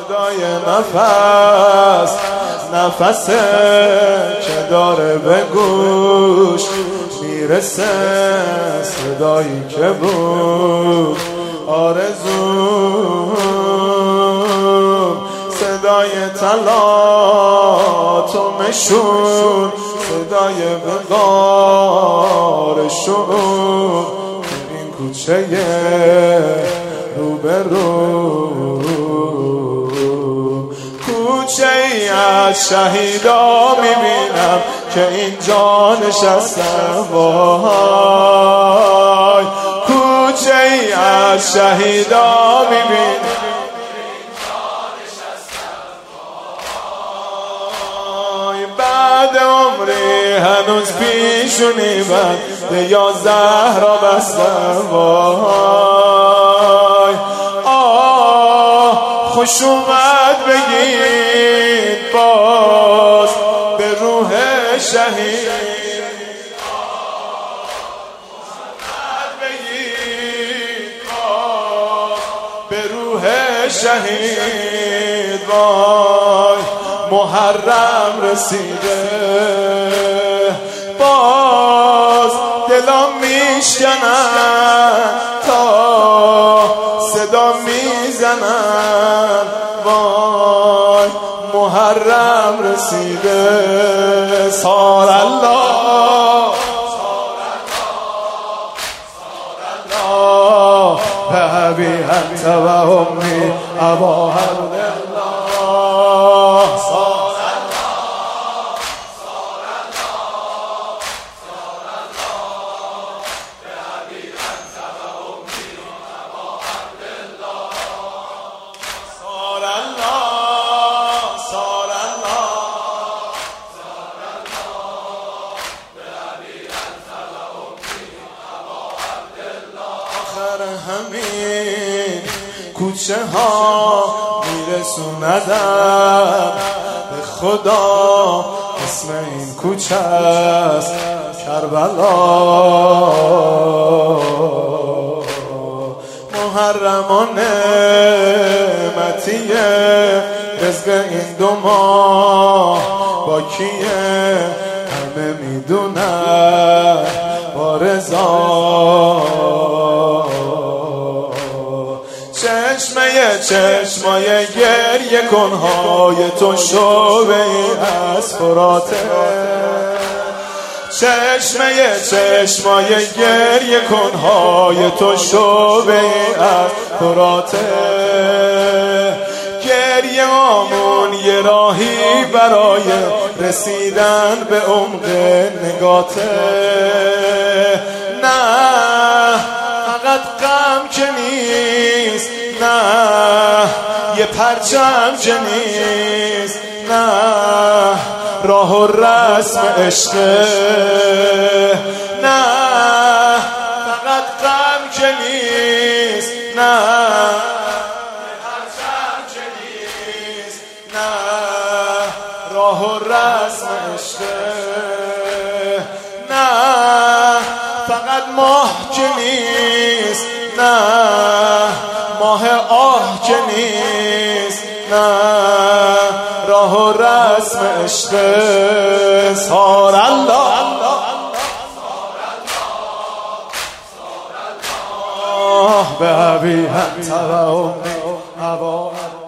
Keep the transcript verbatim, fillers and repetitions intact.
صدای نفس نفسه که داره به گوش میرسه، صدایی که بود آرزوم، صدای تلاطمشون، صدای وقارشون این کوچه روبرو، کوچه ای از شهیدا میبینم که اینجا نشستم، وای کوچه ای از شهیدا میبینم بعد عمری هنوز پیشونی بند یازده را بستم، وای آه خوش اومد بگید باز به روح شهید، به روح شهید، وای محرم رسیده، باز دلم میشکنن تا صدا میزنن، وای محرم رسیده، سار الله به ابی انت و امی ابا عبدالله، سار همین کوچه ها میرسوندم به خدا، اسم این کوچه است کربلا، محرم و نعمتیه رزق این دو ماه با کیه همه میدونن، با رضا چشمه چشمای گریه کنهای تو شعبه از فراته، چشمه چشمای گریه کنهای تو شعبه از فراته، گریه آمون یه راهی برای رسیدن به عمق نگاته، نه فقط غم که نیست، نه یه پرچم که نیست، نه راه و رسم عشقه، نه فقط غم که نیست، نه یه پرچم که نیست، نه راه و رسم عشقه، نه فقط ماه که نیست، نه ماه آه که نیست، نه راه و رسم عشق، سار الله به ابی انت و امی ابا